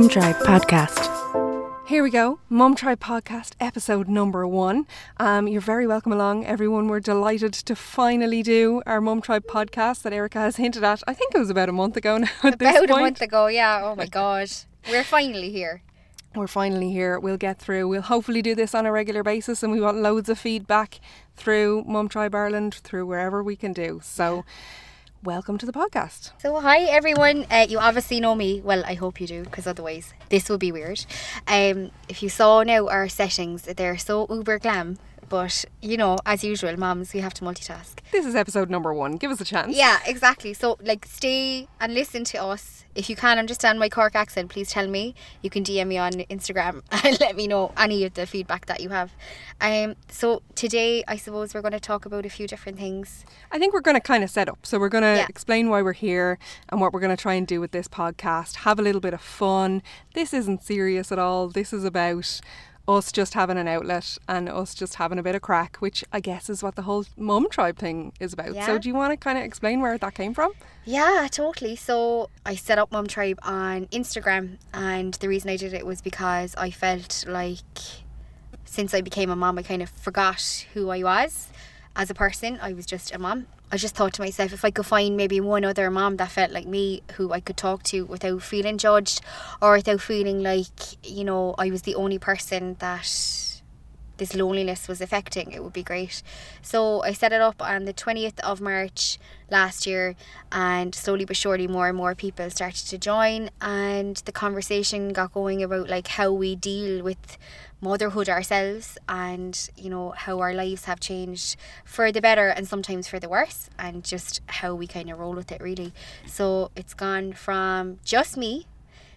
Mum Tribe podcast. Here we go, Mum Tribe podcast episode number 1. You're very welcome along, everyone. We're delighted to finally do our Mum Tribe podcast that Erica has hinted at. I think it was about a month ago now at this point. About a month ago, yeah. Oh my God. We're finally here. We're finally here. We'll get through. We'll hopefully do this on a regular basis, and we want loads of feedback through Mum Tribe Ireland, through wherever we can do. So welcome to the podcast. So hi everyone, you obviously know me. Well, I hope you do, because otherwise this would be weird. If you saw now our settings, they're so uber glam. But, you know, as usual, mums, we have to multitask. This is episode number 1. Give us a chance. Yeah, exactly. So, stay and listen to us. If you can't understand my Cork accent, please tell me. You can DM me on Instagram and let me know any of the feedback that you have. So, today, I suppose we're going to talk about a few different things. I think we're going to kind of set up. So, we're going to explain why we're here and what we're going to try and do with this podcast. Have a little bit of fun. This isn't serious at all. This is about us just having an outlet and us just having a bit of crack, which I guess is what the whole Mum Tribe thing is about. Yeah. So do you want to kind of explain where that came from? Yeah, totally. So I set up Mum Tribe on Instagram, and the reason I did it was because I felt like since I became a mum, I kind of forgot who I was as a person. I was just a mum. I just thought to myself, if I could find maybe one other mum that felt like me, who I could talk to without feeling judged or without feeling like, you know, I was the only person that this loneliness was affecting, it would be great. So I set it up on the 20th of March last year, and slowly but surely more and more people started to join, and the conversation got going about like how we deal with motherhood ourselves, and you know how our lives have changed for the better and sometimes for the worse, and just how we kind of roll with it really. So it's gone from just me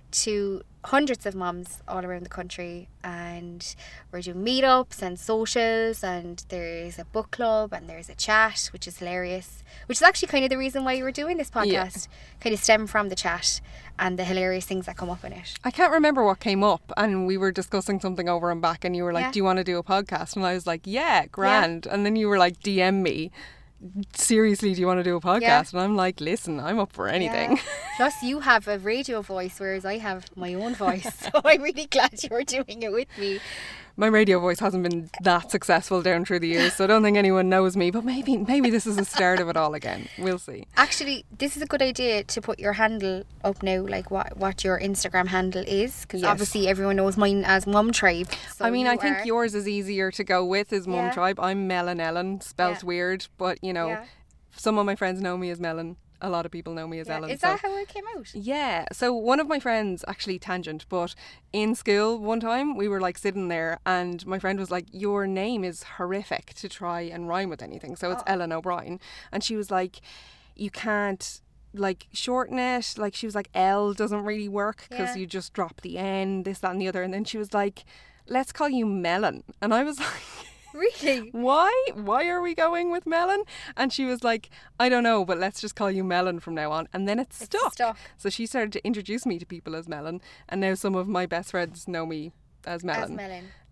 to hundreds of mums all around the country, and we're doing meetups and socials, and there's a book club and there's a chat, which is hilarious, which is actually kind of the reason why we're doing this podcast. Kind of stem from the chat and the hilarious things that come up in it. I can't remember what came up, and we were discussing something over and back, and you were like, do you want to do a podcast? And I was like, yeah, grand. And then you were like, DM me, seriously, do you want to do a podcast? And I'm like, listen, I'm up for anything. Plus you have a radio voice, whereas I have my own voice, so I'm really glad you're doing it with me. My radio voice hasn't been that successful down through the years, so I don't think anyone knows me, but maybe this is the start of it all again. We'll see. Actually, this is a good idea to put your handle up now, like what your Instagram handle is, because obviously everyone knows mine as Mum Tribe. So I mean, I think yours is easier to go with, is Mum Tribe. I'm Melon Ellen, spelt weird, but you know, some of my friends know me as Melon. A lot of people know me as Ellen. Is that how it came out? Yeah. So one of my friends, actually tangent, but in school one time we were like sitting there, and my friend was like, your name is horrific to try and rhyme with anything. So it's Ellen O'Brien. And she was like, you can't like shorten it. Like she was like, L doesn't really work because you just drop the N, this, that and the other. And then she was like, let's call you Melon. And I was like, really? Why are we going with Melon? And she was like, I don't know, but let's just call you Melon from now on. And then it stuck. So she started to introduce me to people as Melon, and now some of my best friends know me as Melon.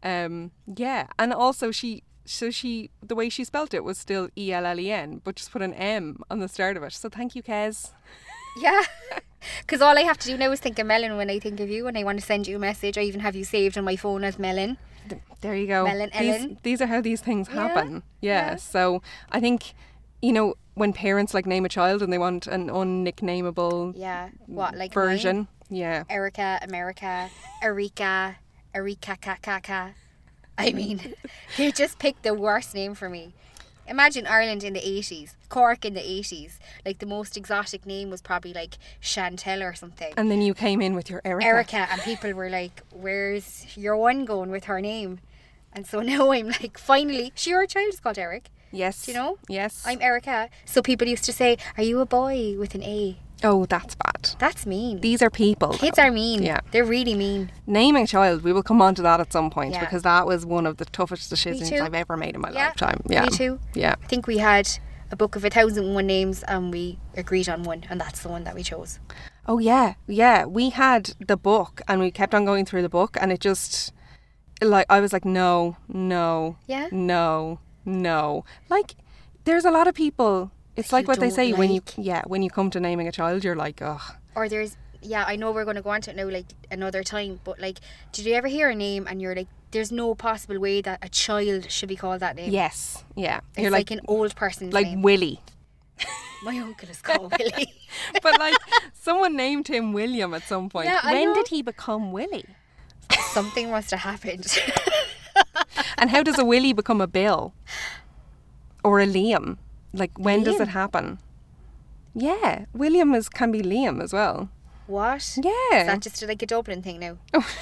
And also the way she spelt it was still ELLEN, but just put an M on the start of it. So thank you, Kez. Yeah. Because all I have to do now is think of Melon when I think of you, and I want to send you a message. I even have you saved on my phone as Melon. There you go. Melon Ellen. These are how these things happen. Yeah. So I think, you know, when parents like name a child and they want an unnicknameable version. Mine? Yeah. Erica, America, Erika, Kaka. I mean, they just picked the worst name for me. Imagine Ireland in the 80s, Cork in the 80s. Like the most exotic name was probably like Chantel or something. And then you came in with your Erica, and people were like, where's your one going with her name? And so now I'm like, finally, your child is called Eric. Yes. Do you know? Yes. I'm Erica. So people used to say, are you a boy with an A? Oh, that's bad. That's mean. These are people. Kids are mean. Yeah. They're really mean. Naming a child, we will come on to that at some point, because that was one of the toughest decisions I've ever made in my lifetime. Yeah. Me too. Yeah. I think we had a book of 1,001 names, and we agreed on one, and that's the one that we chose. Oh, yeah. Yeah. We had the book, and we kept on going through the book, and it just, like, I was like, no. Yeah. No. Like, there's a lot of people. It's like what they say when you come to naming a child, you're like, ugh. Or there's yeah, I know we're going to go on to it now, like, another time, but, like, did you ever hear a name and you're like, there's no possible way that a child should be called that name? Yes, yeah. It's You're like an old person's like name. Willie. My uncle is called Willie. But, like, someone named him William at some point. Yeah, I when know. did he become Willie? Something must have happened. And how does a Willie become a Bill? Or a Liam? Like, when does Liam? it happen? Yeah, William can be Liam as well. What? Yeah. Is that just like a Dublin thing now?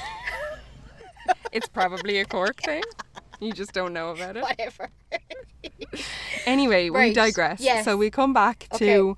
It's probably a Cork thing. You just don't know about it. Whatever. Anyway, we Right, digress. yes. So we come back to,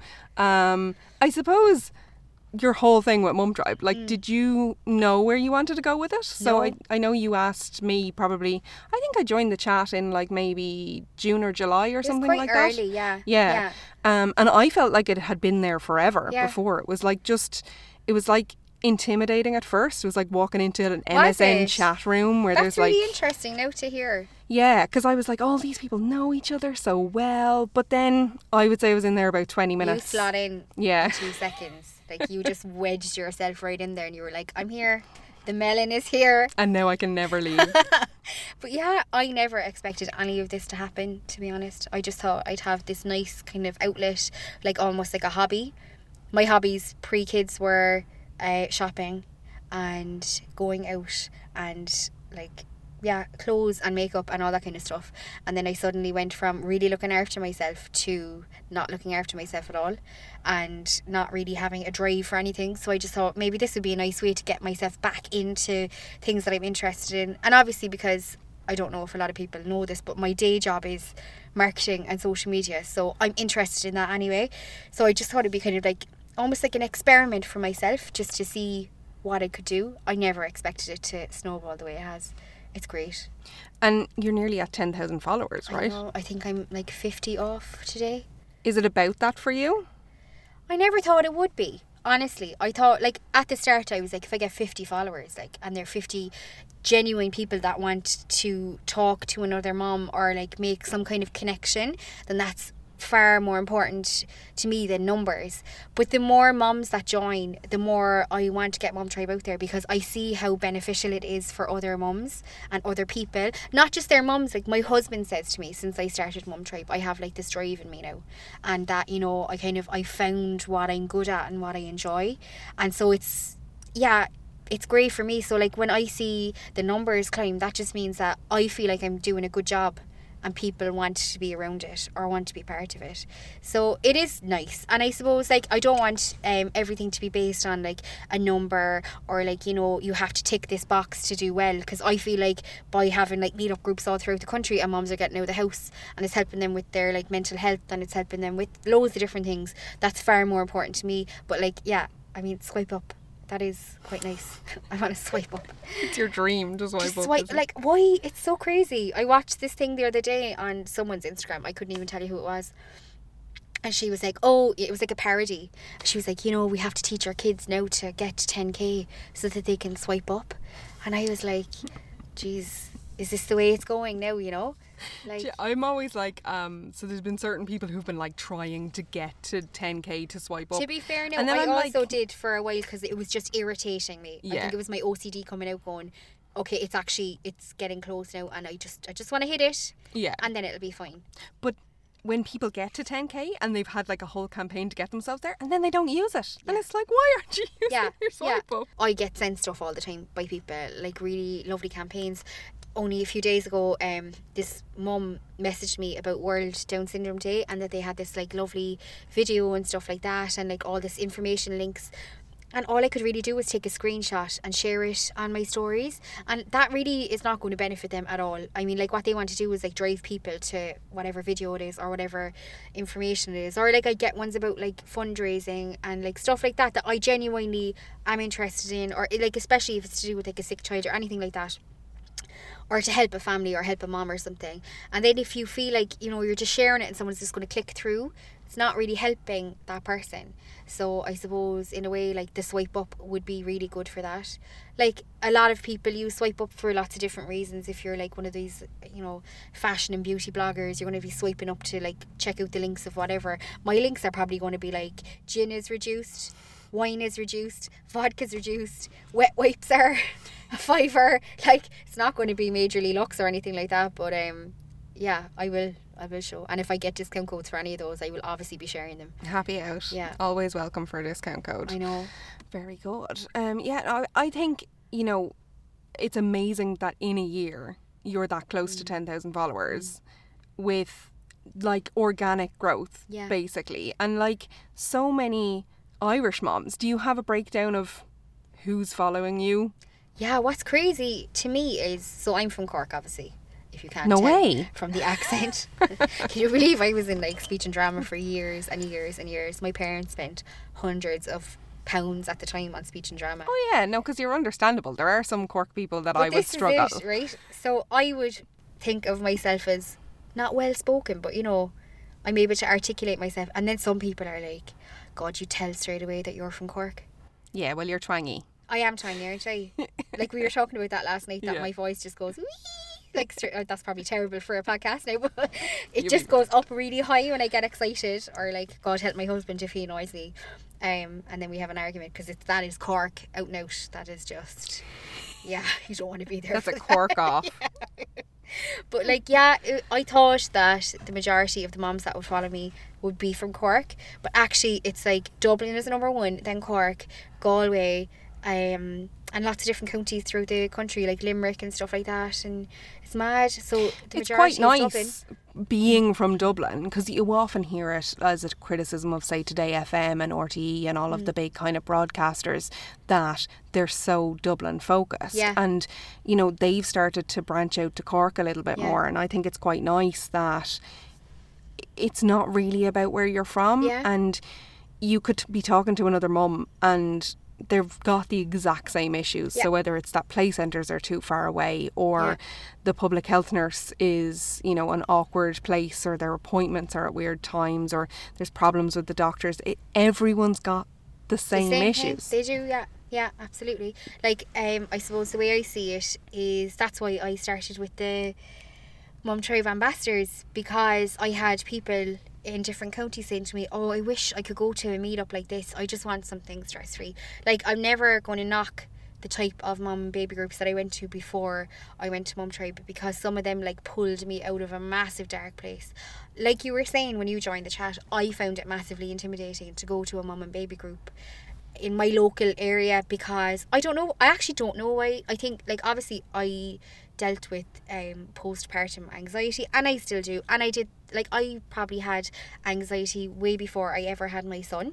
I suppose, your whole thing with Mum Tribe. Like, did you know where you wanted to go with it? So No. I know you asked me probably, I think I joined the chat in like maybe June or July or It was something quite like early, that. yeah. And I felt like it had been there forever Yeah. before. It was like it was like intimidating at first. It was like walking into an Was MSN it? chat room where That's there's really like, interesting now to hear. yeah, because I was like, all these people know each other so well. But then I would say I was in there about 20 minutes. You slot in Yeah. in 2 seconds. Like, you just wedged yourself right in there and you were like, I'm here. The melon is here. And now I can never leave. But yeah, I never expected any of this to happen, to be honest. I just thought I'd have this nice kind of outlet, like almost like a hobby. My hobbies pre-kids were shopping and going out and like, yeah, clothes and makeup and all that kind of stuff. And then I suddenly went from really looking after myself to not looking after myself at all and not really having a drive for anything. So I just thought maybe this would be a nice way to get myself back into things that I'm interested in. And obviously, because I don't know if a lot of people know this, but my day job is marketing and social media, so I'm interested in that anyway. So I just thought it'd be kind of like almost like an experiment for myself, just to see what I could do. I never expected it to snowball the way it has. It's great. And you're nearly at 10,000 followers, right? I know, I think I'm like 50 off today. Is it about that for you? I never thought it would be. Honestly, I thought, like, at the start I was like, if I get 50 followers, like, and they're 50 genuine people that want to talk to another mom or like make some kind of connection, then that's far more important to me than numbers. But the more mums that join, the more I want to get Mum Tribe out there, because I see how beneficial it is for other mums and other people, not just their mums. Like, my husband says to me, since I started Mum Tribe, I have like this drive in me now, and that, you know, I found what I'm good at and what I enjoy. And so it's great for me. So like, when I see the numbers climb, that just means that I feel like I'm doing a good job and people want to be around it or want to be part of it. So it is nice. And I suppose, like, I don't want everything to be based on like a number or like, you know, you have to tick this box to do well, because I feel like by having like meet-up groups all throughout the country, and mums are getting out of the house and it's helping them with their like mental health and it's helping them with loads of different things, that's far more important to me. But like, yeah, I mean, swipe up. That is quite nice. I want to swipe up. It's your dream to swipe Just up. swipe, isn't it? like, why? It's so crazy. I watched this thing the other day on someone's Instagram. I couldn't even tell you who it was. And she was like, oh, it was like a parody. She was like, you know, we have to teach our kids now to get to 10k so that they can swipe up. And I was like, geez, is this the way it's going now, you know? Like, Yeah, I'm always like, so there's been certain people who've been like trying to get to 10k to swipe up. to be fair now, And then I I'm also like- did for a while because it was just irritating me. I Yeah. think it was my OCD coming out going, okay, it's getting close now and I just want to hit it. Yeah. And then it'll be fine. But when people get to 10k and they've had like a whole campaign to get themselves there, and then they don't use it, and it's like, why aren't you using your swipe up? I get sent stuff all the time by people, like really lovely campaigns. Only a few days ago, this mum messaged me about World Down Syndrome Day, and that they had this like lovely video and stuff like that, and like all this information links. And all I could really do was take a screenshot and share it on my stories, and that really is not going to benefit them at all. I mean, like, what they want to do is like drive people to whatever video it is or whatever information it is, or like I get ones about like fundraising and like stuff like that I genuinely am interested in, or like especially if it's to do with like a sick child or anything like that, or to help a family or help a mom or something. And then if you feel like, you know, you're just sharing it and someone's just going to click through, it's not really helping that person. So I suppose in a way, like, the swipe up would be really good for that. Like, a lot of people use swipe up for lots of different reasons. If you're like one of these, you know, fashion and beauty bloggers, you're going to be swiping up to like check out the links of whatever. My links are probably going to be like, gin is reduced, wine is reduced, vodka's reduced, wet wipes are a £5. Like, it's not going to be majorly luxe or anything like that, but yeah, I will show. And if I get discount codes for any of those, I will obviously be sharing them. Happy out. Yeah. Always welcome for a discount code. I know. Very good. Yeah, I think, you know, it's amazing that in a year you're that close to 10,000 followers with like organic growth, basically. And like so many Irish moms, do you have a breakdown of who's following you? Yeah, what's crazy to me is, so I'm from Cork, obviously, if you can't No tell way. from the accent. Can you believe I was in like speech and drama for years and years and years? My parents spent hundreds of pounds at the time on speech and drama. Oh yeah, no, because you're understandable. There are some Cork people that But I would struggle. This is it, right? So I would think of myself as not well spoken, but you know, I'm able to articulate myself. And then some people are like, God, you tell straight away that you're from Cork. Yeah, well, you're twangy. I am twangy, aren't I? Like we were talking about that last night, that my voice just goes wee. Like that's probably terrible for a podcast now, but it just goes up really high when I get excited, or like, God help my husband if he annoys me, and then we have an argument because that is Cork out and out. That is just, yeah, you don't want to be there. That's a Cork off. Yeah. But like, yeah, I thought that the majority of the moms that would follow me would be from Cork, but actually it's like Dublin is number one, then Cork, Galway, and lots of different counties throughout the country, like Limerick and stuff like that, and it's mad. So the It's majority quite is nice Dublin. being from Dublin, because you often hear it as a criticism of, say, Today FM and RTE and all of the big kind of broadcasters, that they're so Dublin focused. Yeah. And, you know, they've started to branch out to Cork a little bit more, and I think it's quite nice that it's not really about where you're from. Yeah. And you could be talking to another mum and they've got the exact same issues. So whether it's that play centres are too far away, or the public health nurse is, you know, an awkward place, or their appointments are at weird times, or there's problems with the doctors, everyone's got the same issues. They do, yeah, absolutely. Like, I suppose the way I see it is that's why I started with the Mum Tribe Ambassadors, because I had people in different counties saying to me, oh, I wish I could go to a meetup like this. I just want something stress free. Like, I'm never going to knock the type of mum and baby groups that I went to before I went to Mum Tribe, because some of them like pulled me out of a massive dark place. Like you were saying when you joined the chat, I found it massively intimidating to go to a mum and baby group in my local area, because I actually don't know why. I think, like, obviously I dealt with postpartum anxiety, and I still do, and I probably had anxiety way before I ever had my son.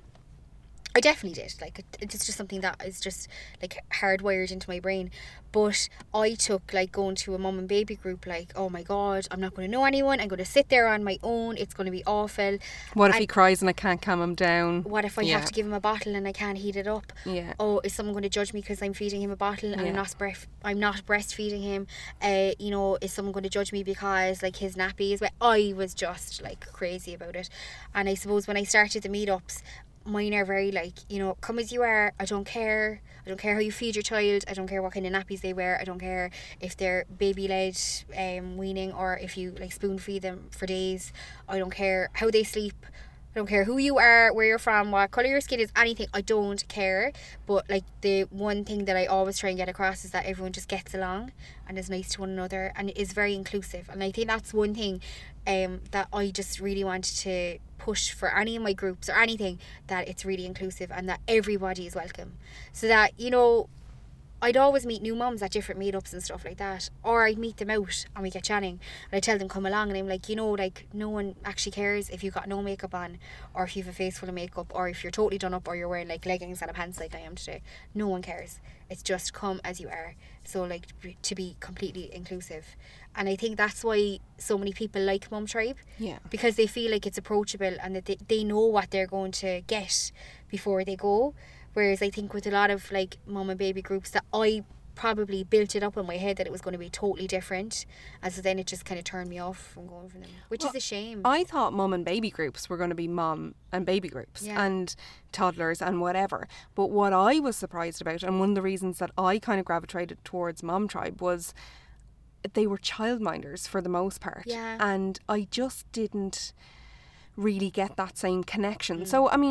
I definitely did. Like, it's just something that is just like hardwired into my brain. But I took like going to a mum and baby group like, oh my God, I'm not going to know anyone. I'm going to sit there on my own. It's going to be awful. What if he cries and I can't calm him down? What if I have to give him a bottle and I can't heat it up? Yeah. Oh, is someone going to judge me because I'm feeding him a bottle and I'm not breastfeeding him? You know, is someone going to judge me because like his nappy is wet? I was just like crazy about it. And I suppose when I started the meetups, mine are very like, you know, come as you are. I don't care how you feed your child. I don't care what kind of nappies they wear. I don't care if they're baby led weaning, or if you like spoon feed them for days. I don't care how they sleep. I don't care who you are, where you're from, what colour your skin is, anything. I don't care. But like, the one thing that I always try and get across is that everyone just gets along and is nice to one another and is very inclusive. And I think that's one thing that I just really wanted to push for any of my groups or anything, that it's really inclusive and that everybody is welcome. So that, you know, I'd always meet new mums at different meetups and stuff like that, or I'd meet them out and we get chatting and I tell them come along, and I'm like, you know, like, no one actually cares if you've got no makeup on, or if you've a face full of makeup, or if you're totally done up, or you're wearing like leggings and a pants like I am today. No one cares. It's just come as you are. So like, to be completely inclusive. And I think that's why so many people like Mum Tribe, because they feel like it's approachable and that they know what they're going to get before they go. Whereas I think with a lot of like mum and baby groups, that I probably built it up in my head that it was going to be totally different, and so then it just kind of turned me off from going for them, which is a shame. I thought mum and baby groups were going to be mum and baby groups and toddlers and whatever. But what I was surprised about, and one of the reasons that I kind of gravitated towards Mum Tribe, was they were childminders for the most part. And I just didn't really get that same connection. So, I mean,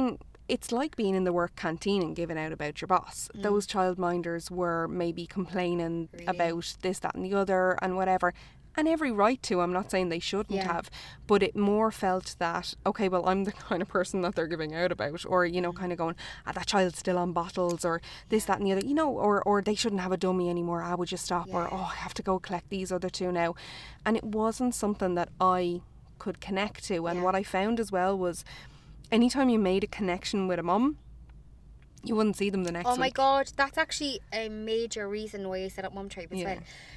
it's like being in the work canteen and giving out about your boss. Those childminders were maybe complaining about this, that and the other and whatever. And every right to, I'm not saying they shouldn't have, but it more felt that, okay, well, I'm the kind of person that they're giving out about, or, you know, kind of going, that child's still on bottles, or this, that and the other, you know, or they shouldn't have a dummy anymore, would you stop, or, I have to go collect these other two now. And it wasn't something that I could connect to. And what I found as well was, anytime you made a connection with a mum, you wouldn't see them the next week. Oh my God, that's actually a major reason why I set up Mum Tribe as well.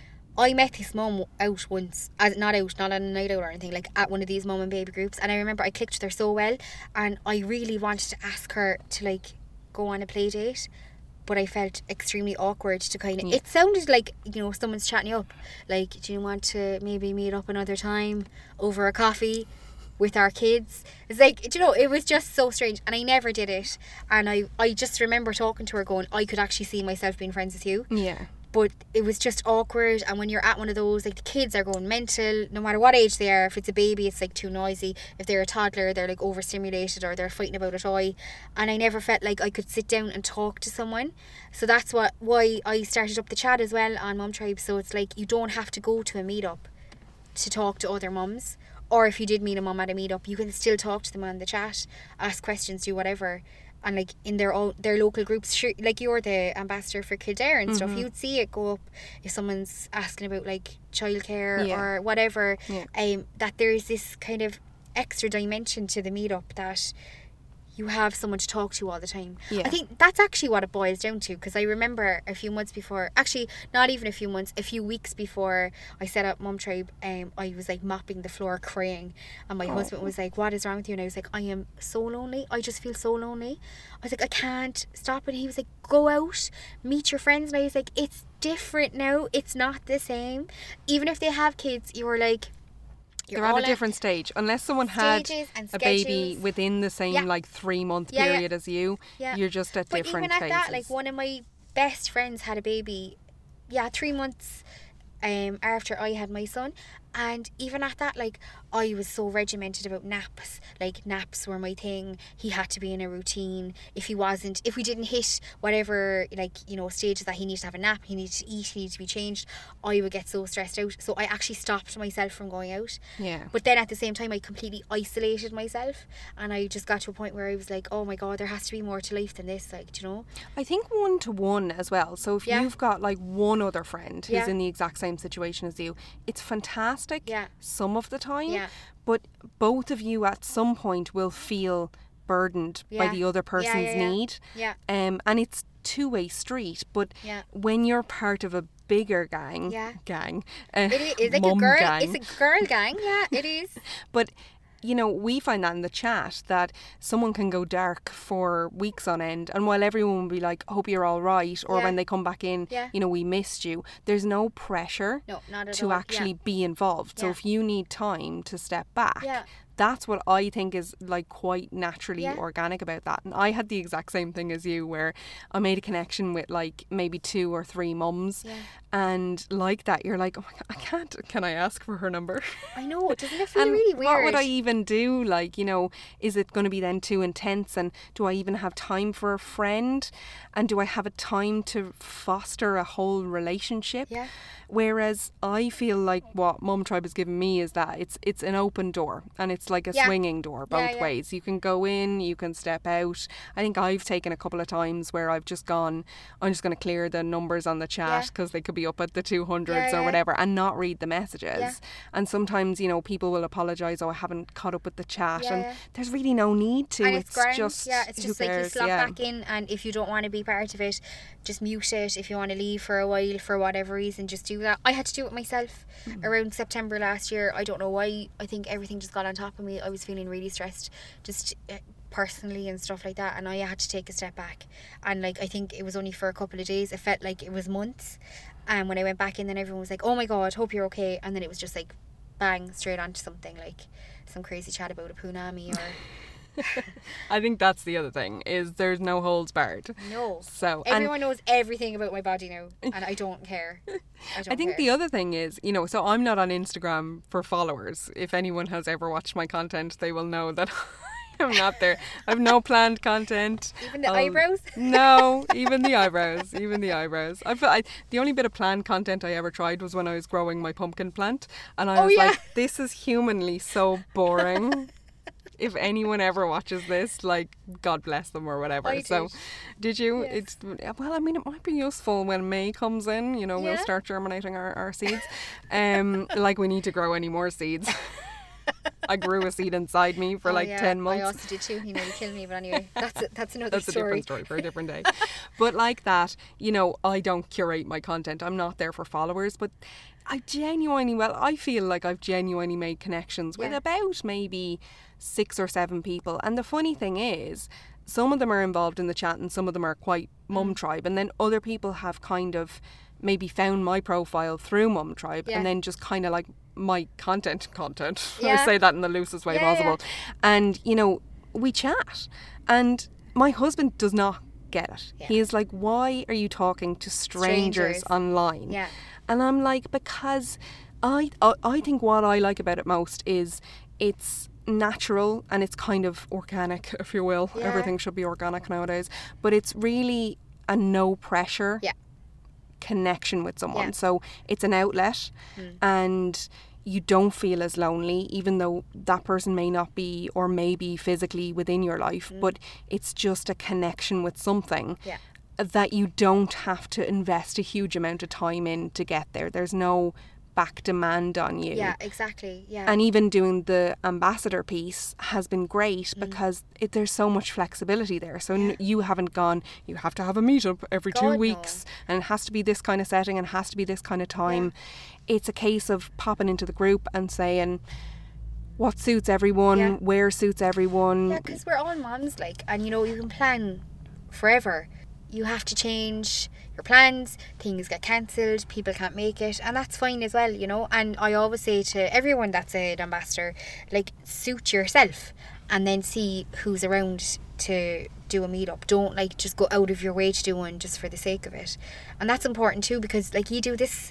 I met this mum out once, not on a night out or anything, like at one of these mum and baby groups, and I remember I clicked with her so well, and I really wanted to ask her to like go on a play date, but I felt extremely awkward to kind of, it sounded like, you know, someone's chatting you up, like, do you want to maybe meet up another time over a coffee with our kids? It's like, you know, it was just so strange, and I never did it, and I just remember talking to her going, I could actually see myself being friends with you. But it was just awkward. And when you're at one of those, like, the kids are going mental no matter what age they are. If it's a baby, it's like too noisy. If they're a toddler, they're like overstimulated, or they're fighting about a toy. And I never felt like I could sit down and talk to someone. So that's why I started up the chat as well on Mum Tribe. So it's like, you don't have to go to a meetup to talk to other mums. Or if you did meet a mum at a meetup, you can still talk to them on the chat, ask questions, do whatever. And like in their local groups, sure, like you're the ambassador for Kildare and stuff, you'd see it go up if someone's asking about like childcare or whatever. That there is this kind of extra dimension to the meetup, that you have someone to talk to all the time. I think that's actually what it boils down to, because I remember a few months before, actually not even a few months, a few weeks before I set up Mum Tribe, I was like mopping the floor crying, and my husband was like, what is wrong with you? And I was like, I am so lonely, I just feel so lonely. I was like, I can't stop. And he was like, go out, meet your friends. And I was like, it's different now, it's not the same. Even if they have kids, you were like, they're at a different stage. Unless someone had a baby within the same like 3-month period as you, you're just at different phases. But even at that, like, one of my best friends had a baby 3 months after I had my son. And even at that, like, I was so regimented about naps. Like, naps were my thing. He had to be in a routine. If we didn't hit whatever, like, you know, stages that he needed to have a nap, he needed to eat, he needed to be changed, I would get so stressed out. So I actually stopped myself from going out. But then at the same time, I completely isolated myself. And I just got to a point where I was like, oh my God, there has to be more to life than this, like, do you know? I think 1-to-1 as well. So if you've got like one other friend who's in the exact same situation as you, it's fantastic. Some of the time, but both of you at some point will feel burdened by the other person's need, and it's two-way street. But when you're part of a bigger gang, it is like a girl gang. It's a girl gang, it is. But you know, we find that in the chat, that someone can go dark for weeks on end, and while everyone will be like, hope you're all right, or when they come back in, you know, we missed you, there's no pressure to actually be involved. So if you need time to step back, that's what I think is like quite naturally organic about that. And I had the exact same thing as you, where I made a connection with like maybe 2 or 3 mums, and like that you're like, oh my God, can I ask for her number? I know, doesn't it feel really weird? What would I even do? Like, you know, is it going to be then too intense, and do I even have time for a friend, and do I have a time to foster a whole relationship? Whereas I feel like what Mum Tribe has given me is that it's an open door, and it's like a swinging door both ways. You can go in, you can step out. I think I've taken a couple of times where I've just gone, I'm just going to clear the numbers on the chat because they could be up at the 200s or whatever, and not read the messages. And sometimes, you know, people will apologise, oh, I haven't caught up with the chat, and there's really no need to. And it's just it's just like you slot back in, and if you don't want to be part of it, just mute it. If you want to leave for a while for whatever reason, just do that. I had to do it myself around September last year. I don't know why. I think everything just got on top of me. I was feeling really stressed, just personally and stuff like that, and I had to take a step back. And like, I think it was only for a couple of days. It felt like it was months. And when I went back in, then everyone was like, oh my God, hope you're okay. And then it was just like bang, straight onto something, like some crazy chat about a punami or I think that's the other thing, is there's no holds barred. No. So everyone knows everything about my body now, and I don't care. I think the other thing is, you know, so I'm not on Instagram for followers. If anyone has ever watched my content, they will know that I'm not there. I have no planned content. Even the eyebrows? No, even the eyebrows. Even the eyebrows. The only bit of planned content I ever tried was when I was growing my pumpkin plant. And I was like, this is humanly so boring. If anyone ever watches this, like, God bless them or whatever. Did you? Yes. Well, I mean, it might be useful when May comes in. You know, we'll start germinating our seeds. Like, we need to grow any more seeds. I grew a seed inside me for 10 months. I also did too. You kill me, but anyway, that's another that's story. A different story for a different day. But like that, I don't curate my content. I'm not there for followers, but I feel like I've genuinely made connections with about maybe 6 or 7 people. And the funny thing is, some of them are involved in the chat and some of them are quite Mum Tribe, and then other people have kind of maybe found my profile through Mum Tribe and then just kind of like my content. I say that in the loosest way possible. And we chat, and my husband does not get it. He is like, why are you talking to strangers online? And I'm like, because I think what I like about it most is it's natural and it's kind of organic, if you will. Everything should be organic nowadays, but it's really a no pressure connection with someone. So it's an outlet and you don't feel as lonely, even though that person may not be or may be physically within your life, but it's just a connection with something that you don't have to invest a huge amount of time in to get there. There's no back demand on you. Yeah, exactly. Yeah. And even doing the ambassador piece has been great because there's so much flexibility there. So you haven't gone, you have to have a meetup every 2 weeks and it has to be this kind of setting and it has to be this kind of time. It's a case of popping into the group and saying what suits everyone, where suits everyone. Yeah, because we're all moms, and you can plan forever. You have to change your plans, things get cancelled, people can't make it, and that's fine as well, and I always say to everyone that's an ambassador, suit yourself and then see who's around to do a meetup. Don't just go out of your way to do one just for the sake of it. And that's important too, because you do this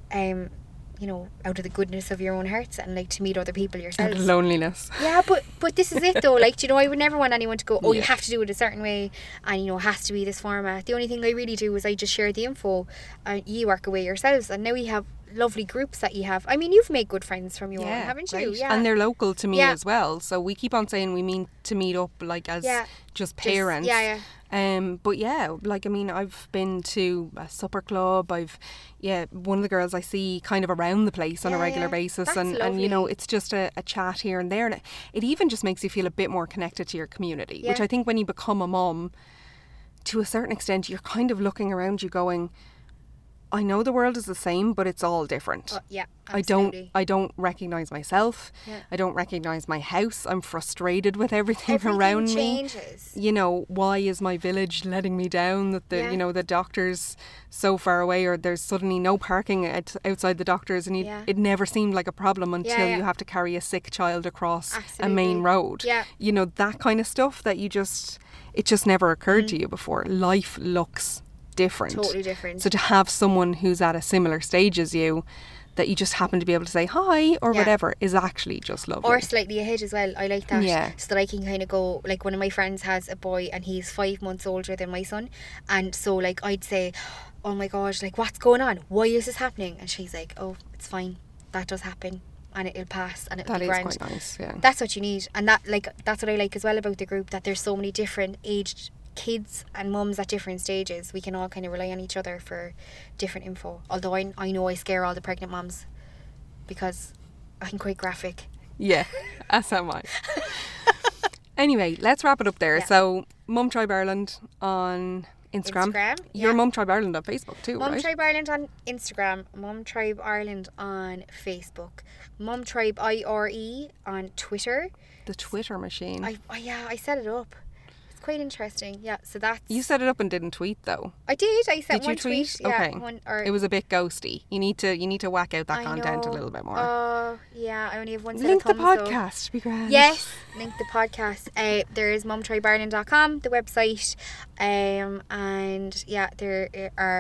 out of the goodness of your own hearts and to meet other people yourselves. Out of loneliness. Yeah, but this is it though. I would never want anyone to go, you have to do it a certain way and it has to be this format. The only thing I really do is I just share the info and you work away yourselves, and now you have lovely groups that you have. I mean, you've made good friends from your own, haven't you? Right. Yeah. And they're local to me as well. So we keep on saying we mean to meet up as just parents. But I've been to a supper club. One of the girls I see kind of around the place on a regular basis. That's and it's just a chat here and there. And it even just makes you feel a bit more connected to your community, which I think when you become a mum, to a certain extent, you're kind of looking around you going, I know the world is the same, but it's all different. Absolutely. I don't recognise myself. I don't recognise my house. I'm frustrated with everything around changes. Me. Why is my village letting me down? That the doctor's so far away, or there's suddenly no parking outside the doctor's, and it never seemed like a problem until you have to carry a sick child across a main road. That kind of stuff that it just never occurred to you before. Life looks different. Totally different. So to have someone who's at a similar stage as you, that you just happen to be able to say hi or whatever, is actually just lovely. Or slightly ahead as well. I like that. So that I can kind of go, one of my friends has a boy and he's 5 months older than my son, and so I'd say, oh my gosh, what's going on? Why is this happening? And she's like, oh, it's fine. That does happen. And it'll pass and it'll be grand. That is quite nice, yeah. That's what you need. And that's what I like as well about the group, that there's so many different aged kids and mums at different stages. We can all kind of rely on each other for different info. Although I know I scare all the pregnant mums because I'm quite graphic. Yeah, as am I. Anyway, let's wrap it up there. So, Mum Tribe Ireland on Instagram. You're Mum Tribe Ireland on Facebook too, right? Mum Tribe Ireland on Instagram, Mum Tribe Ireland on Facebook, Mum Tribe IRE on Twitter. The Twitter machine. I set it up. Quite interesting. So that's... You set it up and didn't tweet though. I did. I sent one tweet. tweet. Okay. It was a bit ghosty. You need to whack out that content a little bit more. I only have one set link of thumbs, the podcast. Be grand. Yes, link the podcast. There is mumtribeireland.com, the website, and there are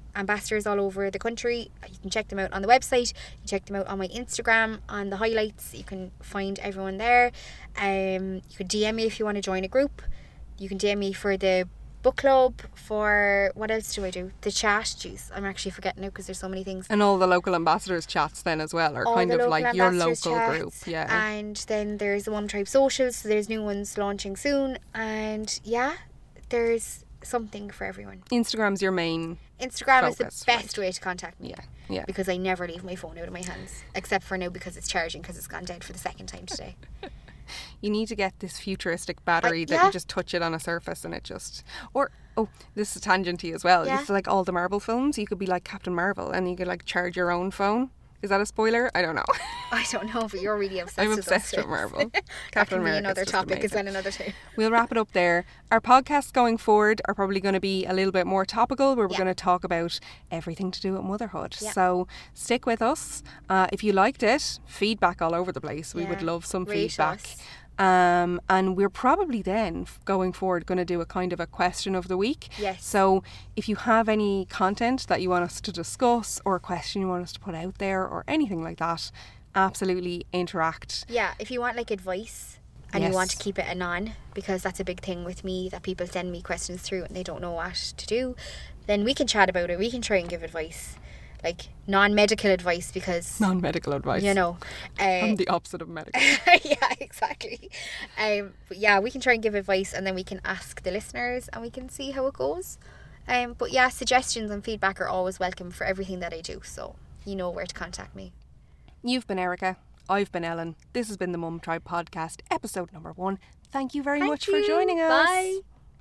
ambassadors all over the country. You can check them out on the website. You can check them out on my Instagram, on the highlights. You can find everyone there. You could DM me if you want to join a group. You can DM me for the book club, for what else do I do? The chat. Jeez, I'm actually forgetting now because there's so many things. And all the local ambassadors chats then as well are all kind of like your local group. Yeah. And then there's the Mum Tribe socials, so there's new ones launching soon. And yeah, there's something for everyone. Instagram's your main Instagram focus, is the best way to contact me. Yeah. Because I never leave my phone out of my hands, except for now because it's charging, because it's gone dead for the second time today. You need to get this futuristic battery that you just touch it on a surface and it just... Or, this is tangenty as well. Yeah. It's like all the Marvel films. You could be like Captain Marvel and you could like charge your own phone. Is that a spoiler? I don't know. I don't know, but you're really obsessed I'm with obsessed with Marvel. Captain America. Another topic as well another time. We'll wrap it up there. Our podcasts going forward are probably going to be a little bit more topical, where we're going to talk about everything to do with motherhood. Yeah. So stick with us. If you liked it, feedback all over the place. We would love some feedback. And we're probably then going forward going to do a kind of a question of the week. Yes. So if you have any content that you want us to discuss, or a question you want us to put out there, or anything like that, absolutely interact. Yeah, if you want like advice and you want to keep it anon, because that's a big thing with me, that people send me questions through and they don't know what to do, then we can chat about it. We can try and give advice. Like non-medical advice, because non-medical advice, you know, I'm the opposite of medical. Yeah, exactly. But yeah, we can try and give advice, and then we can ask the listeners and we can see how it goes. But yeah, suggestions and feedback are always welcome for everything that I do, so you know where to contact me. You've been Erica, I've been Ellen. This has been the Mum Tribe podcast, episode number 1. Thank you very much for joining us. Bye.